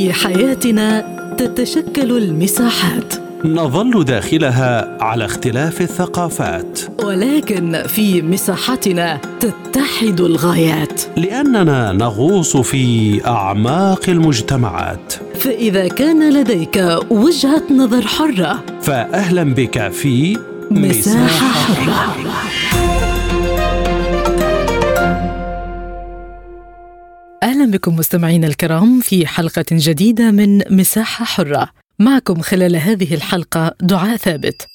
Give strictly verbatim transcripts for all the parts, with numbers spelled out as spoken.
في حياتنا تتشكل المساحات، نظل داخلها على اختلاف الثقافات، ولكن في مساحتنا تتحد الغايات، لأننا نغوص في أعماق المجتمعات. فإذا كان لديك وجهة نظر حرة، فأهلا بك في مساحة حرة. أهلا بكم مستمعين الكرام في حلقة جديدة من مساحة حرة. معكم خلال هذه الحلقة دعاء ثابت.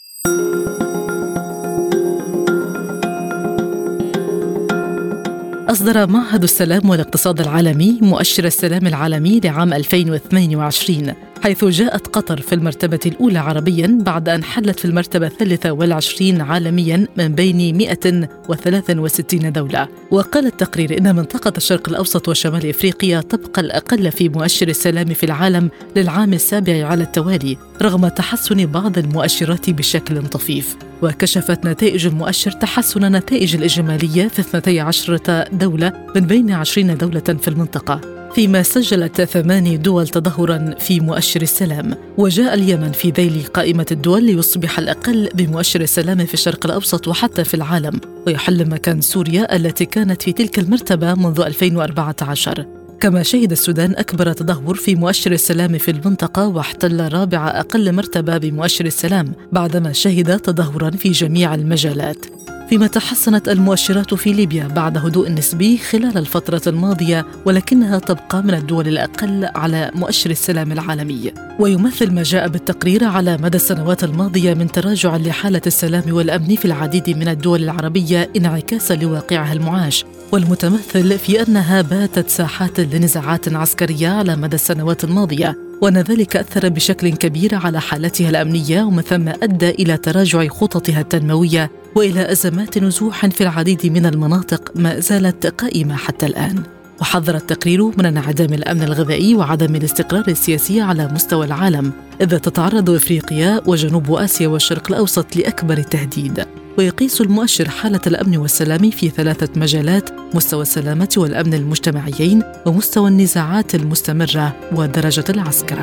أصدر معهد السلام والاقتصاد العالمي مؤشر السلام العالمي لعام ألفين واثنين وعشرين، حيث جاءت قطر في المرتبة الأولى عربياً بعد أن حلت في المرتبة الثالثة والعشرين عالمياً من بين مئة وثلاثة وستين دولة. وقال التقرير إن منطقة الشرق الأوسط وشمال إفريقيا تبقى الأقل في مؤشر السلام في العالم للعام السابع على التوالي، رغم تحسن بعض المؤشرات بشكل طفيف. وكشفت نتائج المؤشر تحسن نتائج الإجمالية في اثنتي عشرة دولة من بين عشرين دولة في المنطقة، فيما سجلت ثماني دول تدهورا في مؤشر السلام. وجاء اليمن في ذيل قائمة الدول ليصبح الأقل بمؤشر السلام في الشرق الأوسط وحتى في العالم، ويحل مكان سوريا التي كانت في تلك المرتبة منذ ألفين وأربعة عشر. كما شهد السودان أكبر تدهور في مؤشر السلام في المنطقة، واحتل رابع أقل مرتبة بمؤشر السلام بعدما شهد تدهورا في جميع المجالات. فيما تحسنت المؤشرات في ليبيا بعد هدوء نسبي خلال الفترة الماضية، ولكنها تبقى من الدول الأقل على مؤشر السلام العالمي. ويمثل ما جاء بالتقرير على مدى السنوات الماضية من تراجع لحالة السلام والأمن في العديد من الدول العربية انعكاسا لواقعها المعاش، والمتمثل في أنها باتت ساحات لنزاعات عسكرية على مدى السنوات الماضية، وأن ذلك أثر بشكل كبير على حالتها الأمنية، ومن ثم أدى إلى تراجع خططها التنموية وإلى أزمات نزوح في العديد من المناطق ما زالت قائمة حتى الآن. وحذر التقرير من انعدام الأمن الغذائي وعدم الاستقرار السياسي على مستوى العالم، إذ تتعرض إفريقيا وجنوب آسيا والشرق الأوسط لأكبر التهديد. ويقيس المؤشر حالة الأمن والسلام في ثلاثة مجالات: مستوى السلامة والأمن المجتمعيين، ومستوى النزاعات المستمرة، ودرجة العسكرة.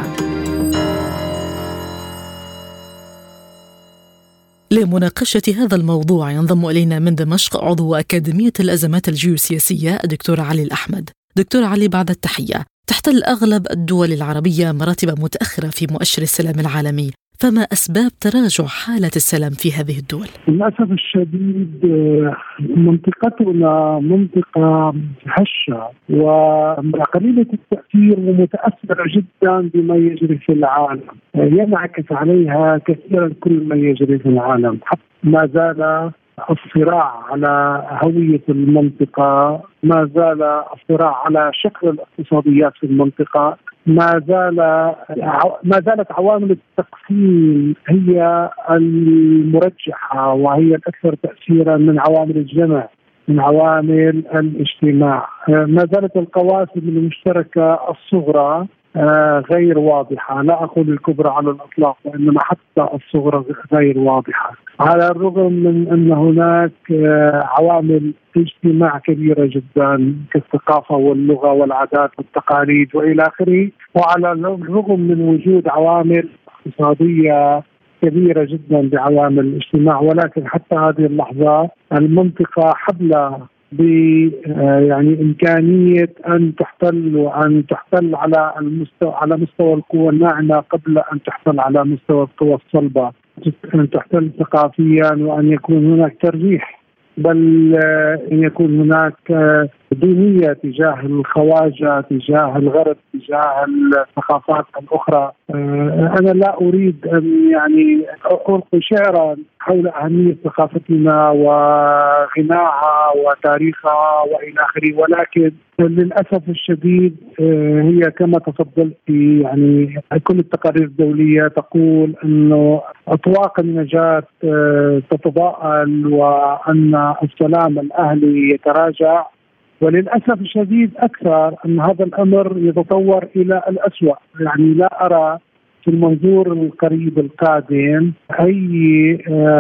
لمناقشة هذا الموضوع ينضم إلينا من دمشق عضو أكاديمية الأزمات الجيوسياسية الدكتور علي الأحمد. دكتور علي، بعد التحية. تحتل أغلب الدول العربية مراتب متأخرة في مؤشر السلام العالمي، فما أسباب تراجع حالة السلام في هذه الدول؟ للأسف الشديد منطقتنا منطقة هشة وقليلة التأثير ومتأثرة جدا بما يجري في العالم، ينعكس عليها كثيرا كل ما يجري في العالم. حتى ما زال الصراع على هوية المنطقة، ما زال الصراع على شكل الاقتصاديات في المنطقة، ما زال ما زالت عوامل التقسيم هي المرجحة وهي الأكثر تأثيرا من عوامل الجمع، من عوامل الاجتماع. ما زالت القواسم المشتركة الصغرى غير واضحة، لا أقول الكبرى على الإطلاق، وإنما حتى الصغرى غير واضحة، على الرغم من أن هناك عوامل اجتماع كبيرة جدا كالثقافة واللغة والعادات والتقاليد وإلى آخره، وعلى الرغم من وجود عوامل اقتصادية كبيرة جدا بعوامل الاجتماع. ولكن حتى هذه اللحظة المنطقة حبلى ب يعني إمكانية أن تحتل وأن تحتل على المستوى على مستوى القوى الناعمة قبل أن تحتل على مستوى القوى الصلبة، أن تحتل ثقافيا وأن يكون هناك ترجيح، بل أن يكون هناك دينية تجاه الخواجة، تجاه الغرب، تجاه الثقافات الأخرى. أنا لا أريد أن يعني ألقي شعرا حول أهمية ثقافتنا وغناها وتاريخها وإلى آخره، ولكن للأسف الشديد هي كما تفضلت، يعني كل التقارير الدولية تقول أنه أطواق النجاة تتضاءل وأن السلام الأهلي يتراجع، وللأسف الشديد أكثر أن هذا الأمر يتطور إلى الأسوأ. يعني لا أرى في المنظور القريب القادم أي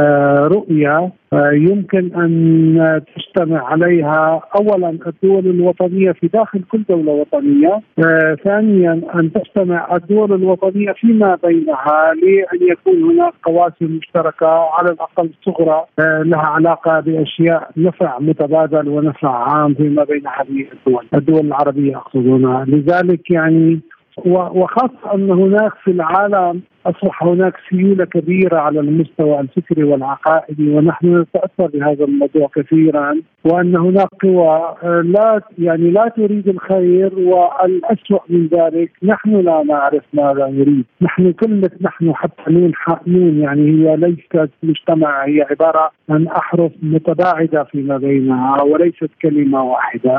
رؤية يمكن أن تجتمع عليها أولا الدول الوطنية في داخل كل دولة وطنية، ثانيا أن تجتمع الدول الوطنية فيما بينها لأن يكون هناك قواسم مشتركة على الأقل صغرى لها علاقة بأشياء نفع متبادل ونفع عام فيما بين هذه الدول الدول العربية أقصد هنا. لذلك يعني وخاصة أن هناك في العالم أصبح هناك سيولة كبيرة على المستوى الفكري والعقائدي، ونحن نتأثر بهذا الموضوع كثيرا، وأن هناك قوى لا يعني لا تريد الخير، والأسوأ من ذلك نحن لا نعرف ماذا نريد. نحن كلمة نحن حتى نون حقنون يعني هي ليست مجتمع، هي عبارة عن أحرف متباعدة فيما بينها وليست كلمة واحدة.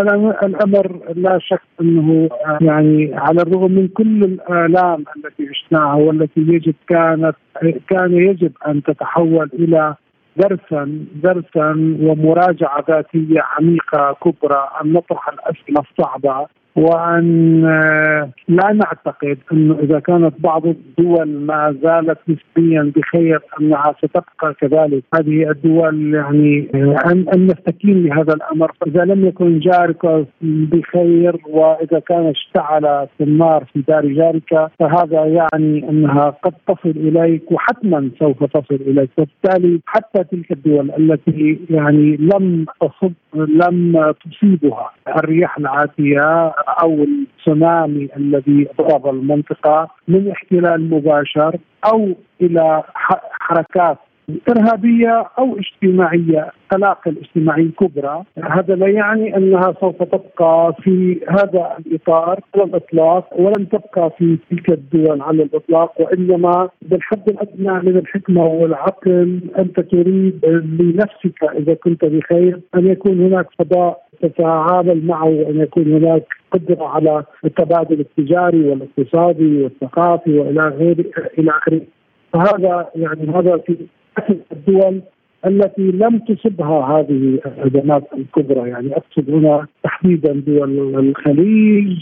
الأمر لا شك أنه يعني على الرغم من كل الآلام التي عشناها والتي يجب كانت كان يجب أن تتحول إلى درسا درسا ومراجعة ذاتية عميقة كبرى، أن نطرح الأسئلة الصعبة، وأن لا نعتقد أنه إذا كانت بعض الدول ما زالت نسبيا بخير أنها ستبقى كذلك. هذه الدول يعني أن, أن نستكين لهذا الأمر. إذا لم يكن جارك بخير وإذا كان اشتعل في النار في دار جارك فهذا يعني أنها قد تصل إليك وحتما سوف تصل إليك. وبالتالي حتى تلك الدول التي يعني لم تصب لم تصيبها الرياح العاتية أو التسونامي الذي ضرب المنطقة من احتلال مباشر أو إلى حركات إرهابية أو اجتماعية، قلاقل اجتماعية كبرى، هذا لا يعني أنها سوف تبقى في هذا الإطار على الإطلاق، ولن تبقى في تلك الدول على الإطلاق، وإنما بالحد الأدنى من الحكمة والعقل أنت تريد لنفسك إذا كنت بخير أن يكون هناك فضاء تتعامل معه، وأن يكون هناك قدرة على التبادل التجاري والاقتصادي والثقافي وإلى غيره إلى آخره. فهذا يعني هذا في الدول التي لم تصبها هذه الأزمات الكبرى، يعني أقصد هنا تحديدا دول الخليج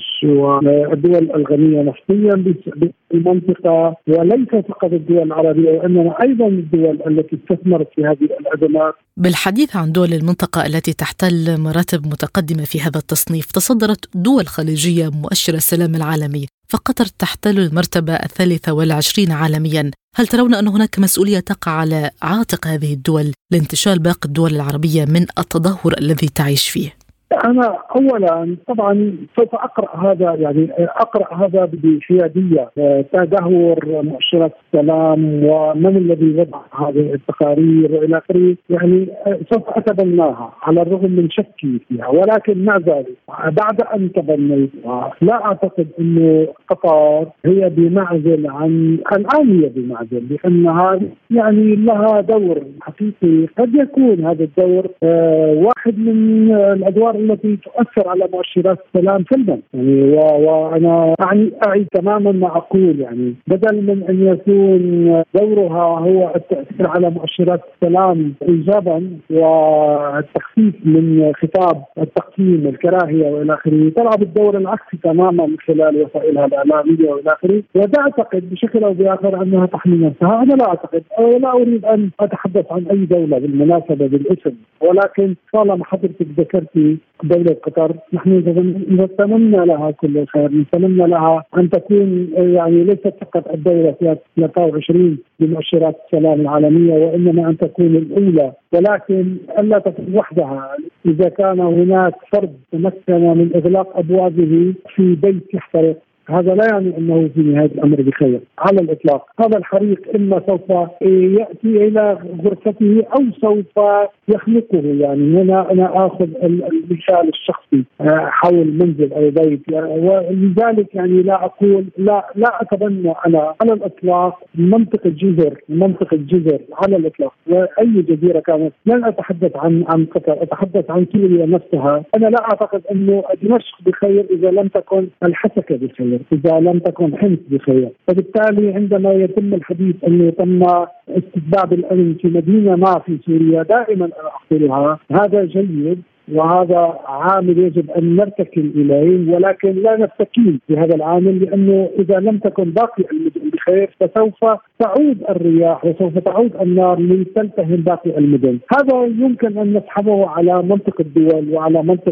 والدول الغنية نفطيا بالمنطقة، وليس فقط الدول العربية وإنما أيضا الدول التي استثمرت في هذه الأزمات. بالحديث عن دول المنطقة التي تحتل مراتب متقدمة في هذا التصنيف، تصدرت دول خليجية مؤشر السلام العالمي، فقطر تحتل المرتبة الثالثة والعشرين عالميا. هل ترون أن هناك مسؤولية تقع على عاتق هذه الدول لانتشال باقي الدول العربية من التدهور الذي تعيش فيه؟ أنا أولا طبعا سوف أقرأ هذا يعني أقرأ هذا بحيادية، تدهور مؤشرات السلام ومن الذي وضع هذه التقارير وإلى آخره، يعني سوف أتبناها على الرغم من شكي فيها، ولكن مع ذلك بعد أن تبنيتها لا أعتقد أنه قطر هي بمعزل عن الآن هي بمعزل، لأنها يعني لها دور حقيقي قد يكون هذا الدور واحد من الأدوار التي تؤثر على مؤشرات السلام سلبا. يعني وانا اعني اعي تماما ما اقول، يعني بدل من ان يكون دورها هو التاثير على مؤشرات السلام ايجابا والتخفيف من خطاب التقسيم والكراهيه والى اخره، تلعب الدور العكسي تماما من خلال وسائلها الاعلاميه والى اخره، وتعتقد بشكل او باخر انها تحمي نفسها. انا لا اعتقد ولا اريد ان اتحدث عن اي دوله بالمناسبه بالاسم، ولكن طالما حضرتك ذكرتي دولة قطر نحن نتمنى لها كل الخير، نتمنى لها أن تكون يعني ليست فقط الدولة في ثلاثة وعشرين بمؤشرات السلام العالمية، وإنما أن تكون الأولى، ولكن ألا تكون وحدها. إذا كان هناك فرد تمكن من إغلاق أبوابه في بيت يحترق، هذا لا يعني أنه في نهاية الأمر بخير على الإطلاق. هذا الحريق إما سوف يأتي إلى غرفته أو سوف يخلقه. يعني هنا أنا أخذ المثال الشخصي حول منزل أو بيت، ولذلك يعني لا أقول لا لا أتبنى أنا على الإطلاق منطقة الجزر منطقة الجزر على الإطلاق، وأي جزيرة كانت. لن أتحدث عن عن قطر، أتحدث عن سوريا نفسها. أنا لا أعتقد أنه دمشق بخير إذا لم تكن الحسكة بخير، إذا لم تكن حمص بخير. فبالتالي عندما يتم الحديث أنه تم استتباب الأمن في مدينة ما في سوريا، دائما أنا أقولها هذا جيد، وهذا عامل يجب أن نرتكن إليه، ولكن لا نستكين بهذا العامل، لأنه إذا لم تكن باقي المدن بخير فسوف تعود الرياح وسوف تعود النار لتلتهم باقي المدن. هذا يمكن أن نسحبه على منطق الدول وعلى منطق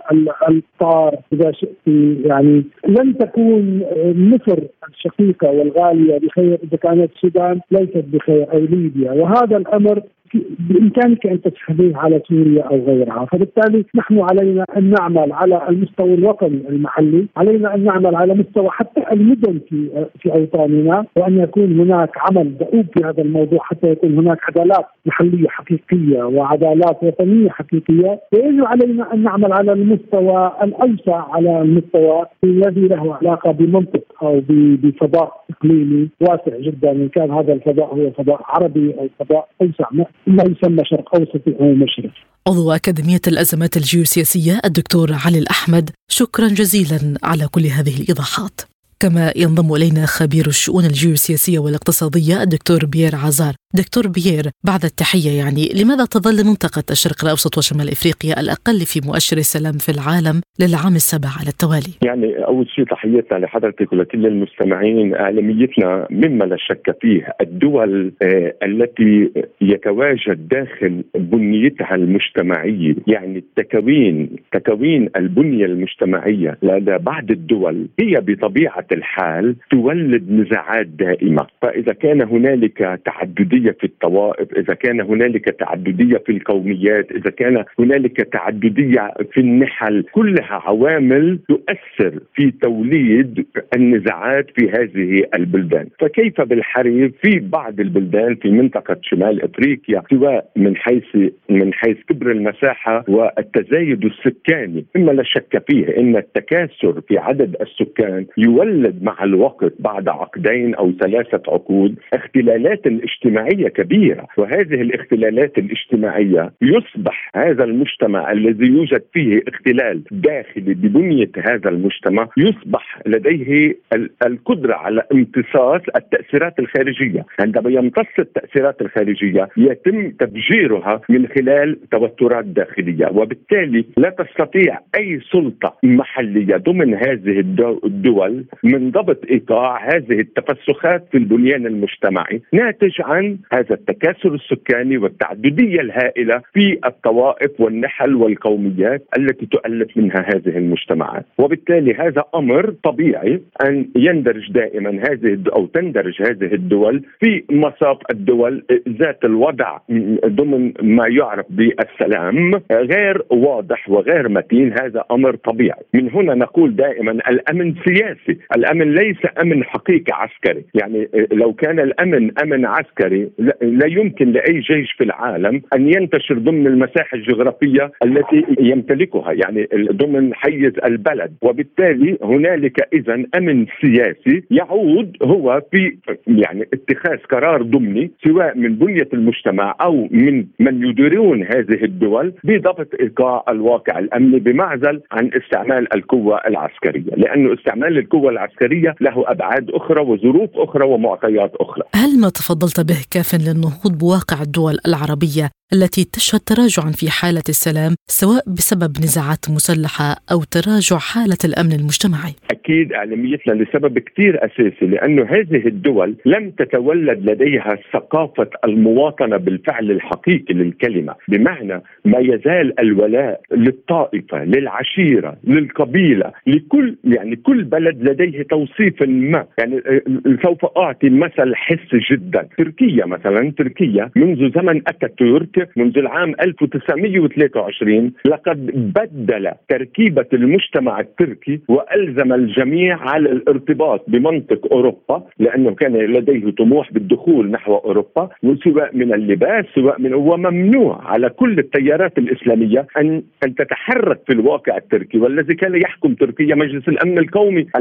القطار إذا شئت. يعني لن تكون مصر الشقيقة والغالية بخير إذا كانت السودان ليست بخير أو ليبيا، وهذا الأمر بإمكانك أن تسحبيه على سوريا أو غيرها. فبالتالي نحن علينا أن نعمل على المستوى الوطني المحلي، علينا أن نعمل على مستوى حتى المدن في في أوطاننا، وأن يكون هناك عمل دؤوب في هذا الموضوع حتى يكون هناك عدالات محلية حقيقية وعدالات وطنية حقيقية. ويجب علينا أن نعمل على المستوى الأوسع، على المستوى الذي له علاقة بمنطق أو بفضاء إقليمي واسع جدا، إن كان هذا الفضاء هو فضاء عربي أو فضاء أوسع ما يسمى شرق أوسطي أو مشرق. عضو أكاديمية الأزمات الجيوسياسية الدكتور علي الأحمد، شكرا جزيلا على كل هذه الإيضاحات. كما ينضم إلينا خبير الشؤون الجيوسياسية والاقتصادية الدكتور بيير عزار. دكتور بيير، بعد التحية، يعني لماذا تظل منطقة الشرق الأوسط وشمال إفريقيا الأقل في مؤشر السلام في العالم للعام السابع على التوالي؟ يعني أول شيء تحياتنا لحضرتك ولكل المستمعين. أهميتنا مما لا شك فيه الدول آه التي يتواجد داخل بنيتها المجتمعية، يعني التكوين تكوين البنية المجتمعية لدى بعض الدول هي بطبيعة الحال تولد نزاعات دائمة. فإذا كان هنالك تعددية في الطوائف، إذا كان هنالك تعددية في القوميات، إذا كان هنالك تعددية في النحل، كلها عوامل تؤثر في توليد النزاعات في هذه البلدان. فكيف بالحري في بعض البلدان في منطقة شمال أفريقيا، سواء من حيث من حيث كبر المساحة والتزايد السكاني، مما لا شك فيه إن التكاثر في عدد السكان يولد مع الوقت بعد عقدين أو ثلاثة عقود اختلالات اجتماعية كبيرة. وهذه الاختلالات الاجتماعية يصبح هذا المجتمع الذي يوجد فيه اختلال داخلي ببنية هذا المجتمع يصبح لديه القدرة على امتصاص التأثيرات الخارجية. عندما يمتص التأثيرات الخارجية يتم تفجيرها من خلال توترات داخلية، وبالتالي لا تستطيع أي سلطة محلية ضمن هذه الدول من ضبط إيقاع هذه التفسخات في البنيان المجتمعي ناتج عن هذا التكاثر السكاني والتعددية الهائلة في الطوائف والنحل والقوميات التي تؤلف منها هذه المجتمعات. وبالتالي هذا أمر طبيعي أن يندرج دائما هذه أو تندرج هذه الدول في مصاف الدول ذات الوضع ضمن ما يعرف بالسلام غير واضح وغير متين. هذا أمر طبيعي. من هنا نقول دائما الأمن سياسي، الأمن ليس أمن حقيقي عسكري. يعني لو كان الأمن أمن عسكري لا يمكن لأي جيش في العالم أن ينتشر ضمن المساحة الجغرافية التي يمتلكها، يعني ضمن حيز البلد. وبالتالي هنالك إذن أمن سياسي يعود هو في يعني اتخاذ قرار ضمني سواء من بنية المجتمع أو من من يديرون هذه الدول بضبط إيقاع الواقع الأمني بمعزل عن استعمال القوة العسكرية، لأنه استعمال القوة العسكرية له أبعاد أخرى وظروف أخرى ومعطيات أخرى. هل ما تفضلت به كاف للنهوض بواقع الدول العربية التي تشهد تراجعا في حالة السلام سواء بسبب نزاعات مسلحة أو تراجع حالة الأمن المجتمعي؟ أكيد أهميتنا لسبب كتير أساسي، لأنه هذه الدول لم تتولد لديها ثقافة المواطنة بالفعل الحقيقي للكلمة، بمعنى ما يزال الولاء للطائفة، للعشيرة، للقبيلة، لكل يعني كل بلد لديه توصيف ما. يعني سوف أعطي مثل حسي جدا. تركيا مثلا، تركيا منذ زمن أتاتورك منذ العام ألف وتسعمئة وثلاثة وعشرين لقد بدل تركيبة المجتمع التركي وألزم الجميع على الارتباط بمنطق أوروبا، لأنه كان لديه طموح بالدخول نحو أوروبا، سواء من اللباس سواء من وممنوع على كل التيارات الإسلامية أن أن تتحرك في الواقع التركي. والذي كان يحكم تركيا مجلس الأمن القومي العسكري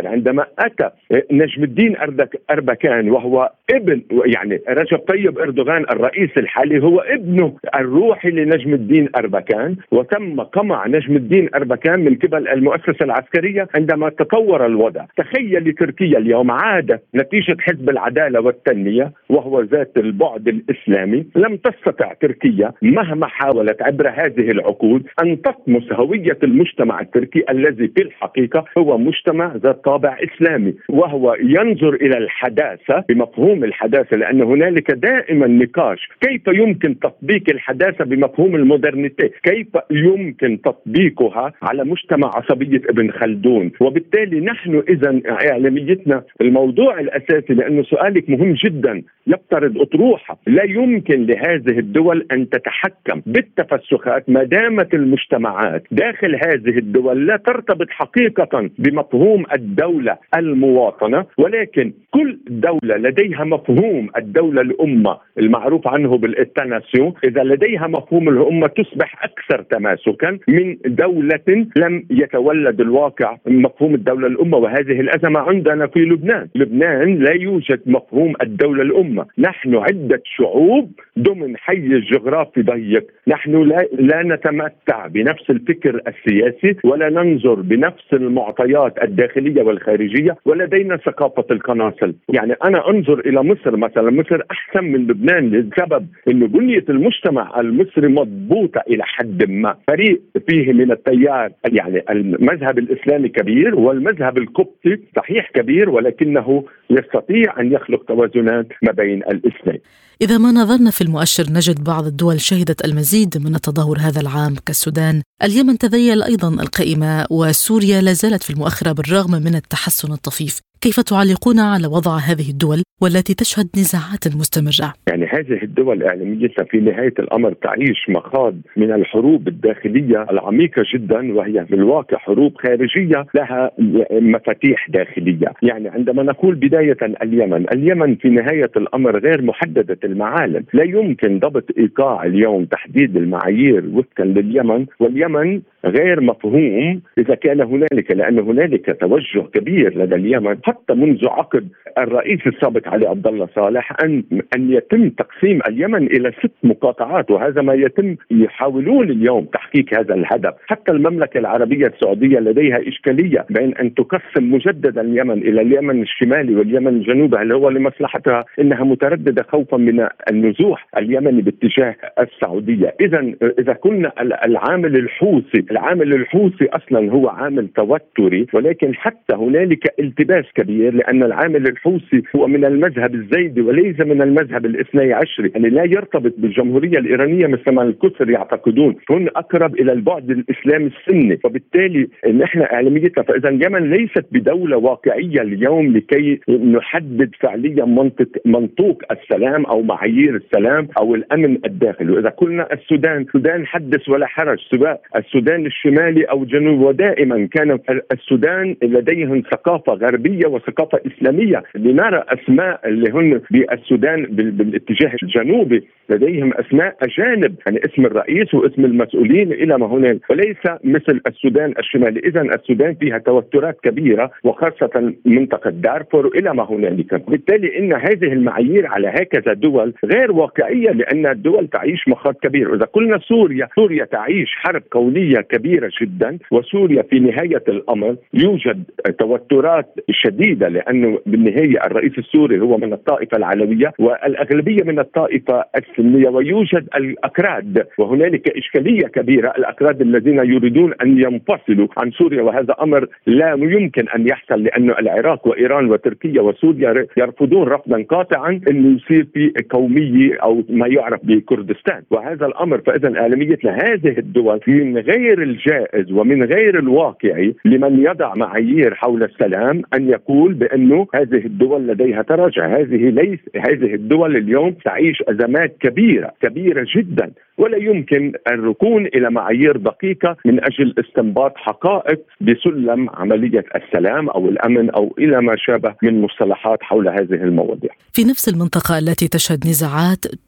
عندما أتى نجم الدين أربكان وهو ابن يعني رجب طيب أردوغان الرئيس الحالي هو ابنه الروحي لنجم الدين أربكان، وتم قمع نجم الدين أربكان من قبل المؤسسة العسكرية عندما تطور الوضع. تخيل تركيا اليوم عادة نتيجة حزب العدالة والتنمية وهو ذات البعد الإسلامي، لم تستطع تركيا مهما حاولت عبر هذه العقود أن تطمس هوية المجتمع التركي الذي في الحقيقة هو مجتمع ذات طابع إسلامي، وهو ينظر إلى الحداثة بمفهوم الحداثة، لأن هنالك دائما نقاش كيف يمكن تطبيق الحداثة بمفهوم المودرنيتي، كيف يمكن تطبيقها على مجتمع عصبية ابن خلدون. وبالتالي نحن إذن إعلاميتنا الموضوع الأساسي، لأنه سؤالك مهم جدا يفترض أطروحة، لا يمكن لهذه الدول أن تتحكم بالتفسخات ما دامت المجتمعات داخل هذه الدول لا ترتبط حقيقة بمفهوم الدولة المواطنة، ولكن كل دولة لديها مفهوم الدولة الأمة المعروف عنه بالإتناسيون. إذا لديها مفهوم الأمة تصبح أكثر تماسكا من دولة لم يتولد الواقع مفهوم الدولة الأمة. وهذه الأزمة عندنا في لبنان. لبنان لا يوجد مفهوم الدولة الأمة. نحن عدة شعوب ضمن حيز جغرافي ضيق، نحن لا, لا نتمتع بنفس الفكر السياسي ولا ننظر بنفس المعطيات الداخلية والخارجية، ولدينا ثقافة القناصل. يعني أنا أنظر إلى مصر مثلا، مصر أحسن من لبنان لسبب أن بنية المجتمع المصري مضبوطة إلى حد ما. فريق فيه من التيار يعني المذهب الإسلامي كبير والمذهب القبطي صحيح كبير، ولكنه يستطيع أن يخلق توازنات ما بين الإسلام. إذا ما نظرنا في المؤشر نجد بعض الدول شهدت المزيد من التدهور هذا العام كالسودان. اليمن تذيل أيضا القائمة، وسوريا لا زالت في المؤخرة بالرغم من التحسن الطفيف. كيف تعلقون على وضع هذه الدول والتي تشهد نزاعات مستمرة؟ يعني هذه الدول إعلاميتها في نهاية الأمر تعيش مخاض من الحروب الداخلية العميقة جدا، وهي في الواقع حروب خارجية لها مفاتيح داخلية. يعني عندما نقول بداية اليمن، اليمن في نهاية الأمر غير محددة المعالم، لا يمكن ضبط إيقاع اليوم تحديد المعايير وفقا لليمن، واليمن غير مفهوم إذا كان هنالك، لأن هنالك توجه كبير لدى اليمن حتى منذ عقد الرئيس السابق علي عبد الله صالح أن أن يتم تقسيم اليمن إلى ست مقاطعات، وهذا ما يتم. يحاولون اليوم تحقيق هذا الهدف. حتى المملكة العربية السعودية لديها إشكالية بين أن تقسم مجددا اليمن إلى اليمن الشمالي واليمن الجنوبي، اللي هو لمصلحتها إنها مترددة خوفا من النزوح اليمني باتجاه السعودية. إذا إذا كنا العامل الحوثي العامل الحوثي أصلا هو عامل توتري، ولكن حتى هنالك التباس كبير، لأن العامل الحوثي هو من المذهب الزيدي وليس من المذهب الاثني عشري، يعني لا يرتبط بالجمهورية الإيرانية مثل ما الكثر يعتقدون، هن أقرب إلى البعد الإسلامي السني. وبالتالي نحن إعلاميتنا، فإذا اليمن ليست بدولة واقعية اليوم لكي نحدد فعليا منطق منطوق السلام أو معايير السلام أو الأمن الداخلي. وإذا قلنا السودان، السودان حدث ولا حرج، سواء السودان الشمالي أو الجنوب، ودائما كان السودان لديهم ثقافة غربية وثقافة إسلامية. لنرى أسماء اللي هن بالسودان بالاتجاه الجنوبي لديهم أسماء أجانب، يعني اسم الرئيس واسم المسؤولين إلى ما هنالك، وليس مثل السودان الشمالي. إذا السودان فيها توترات كبيرة، وخاصة منطقة دارفور إلى ما هنالك. بالتالي إن هذه المعايير على هكذا دول غير واقعية، لأن الدول تعيش مخاض كبير. وإذا قلنا سوريا، سوريا تعيش حرب كونية كبيرة جدا، وسوريا في نهاية الأمر يوجد توترات شديدة، لأنه بالنهاية الرئيس السوري هو من الطائفة العلوية والأغلبية من الطائفة السنية، ويوجد الأكراد، وهنالك إشكالية كبيرة، الأكراد الذين يريدون أن ينفصلوا عن سوريا، وهذا أمر لا يمكن أن يحصل، لأن العراق وإيران وتركيا وسوريا يرفضون رفضا قاطعا أن يصير في قومية أو ما يعرف بكردستان، وهذا الأمر. فإذا إعلاميتنا هذه الدول من غير الجائز ومن غير الواقعي لمن يضع معايير حول السلام أن يقول بأنه هذه الدول لديها تراجع. هذه ليس هذه الدول اليوم تعيش أزمات كبيرة كبيرة جدا، ولا يمكن الركون إلى معايير دقيقة من أجل استنباط حقائق بسلم عملية السلام أو الأمن أو إلى ما شابه من مصطلحات حول هذه المواضيع. في نفس المنطقة التي تشهد نزاعات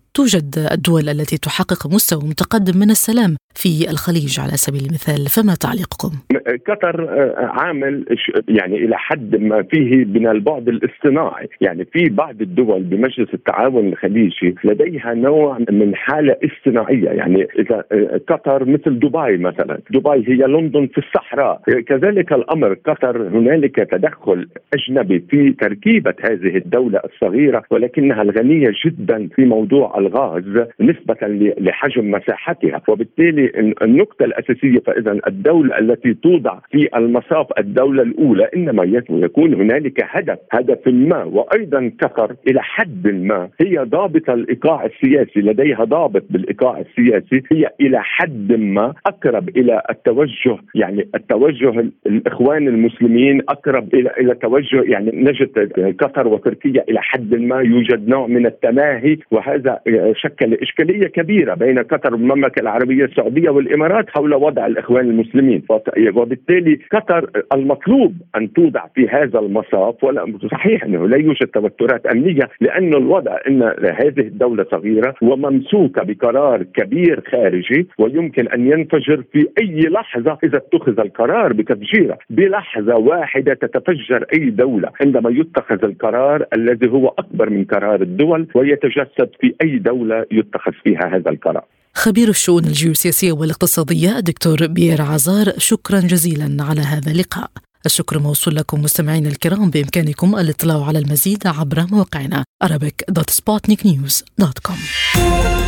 توجد الدول التي تحقق مستوى متقدم من السلام في الخليج على سبيل المثال، فما تعليقكم؟ قطر عامل يعني إلى حد ما فيه من البعد الاصطناعي، يعني في بعض الدول بمجلس التعاون الخليجي لديها نوع من حالة اصطناعية. يعني إذا قطر مثل دبي مثلا، دبي هي لندن في الصحراء، كذلك الأمر قطر هنالك تدخل أجنبي في تركيبة هذه الدولة الصغيرة ولكنها الغنية جدا في موضوع الغاز نسبة لحجم مساحتها، وبالتالي النقطة الأساسية فإذا الدولة التي توضع في المصاف الدولة الأولى إنما يكون هنالك هدف هدف ما. وأيضا قطر إلى حد ما هي ضابط الإيقاع السياسي، لديها ضابط بالإيقاع السياسي، هي إلى حد ما أقرب إلى التوجه، يعني التوجه الإخوان المسلمين أقرب إلى إلى توجه، يعني نجد قطر وتركيا إلى حد ما يوجد نوع من التماهي، وهذا شكل إشكالية كبيرة بين قطر والمملكة العربية السعودية والإمارات حول وضع الإخوان المسلمين. وبالتالي قطر المطلوب أن توضع في هذا المصاف، ولا صحيح أنه لا يوجد توترات أمنية لأن الوضع أن هذه الدولة صغيرة وممسوكة بقرار كبير خارجي ويمكن أن ينفجر في أي لحظة إذا اتخذ القرار بتفجيره. بلحظة واحدة تتفجر أي دولة عندما يتخذ القرار الذي هو أكبر من قرار الدول ويتجسد في أي دولة يتخذ فيها هذا القرار. خبير الشؤون الجيوسياسية والاقتصادية دكتور بيير عازار، شكرا جزيلا على هذا اللقاء. الشكر موصول لكم مستمعين الكرام، بإمكانكم الاطلاع على المزيد عبر موقعنا arabic دوت سبوتنيك نيوز دوت كوم.